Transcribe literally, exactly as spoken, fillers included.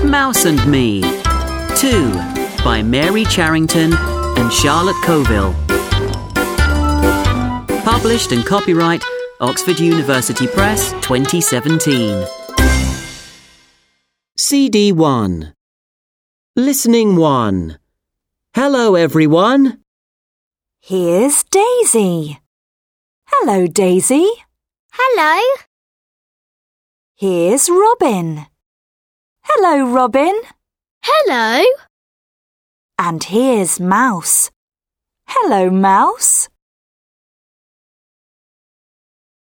Mouse and Me. two. By Mary Charrington and Charlotte Coville. Published and copyright Oxford University Press twenty seventeen. C D one. Listening one. Hello everyone. Here's Daisy. Hello, Daisy. Hello. Here's Robin. Hello, Robin. Hello. And here's Mouse. Hello, Mouse.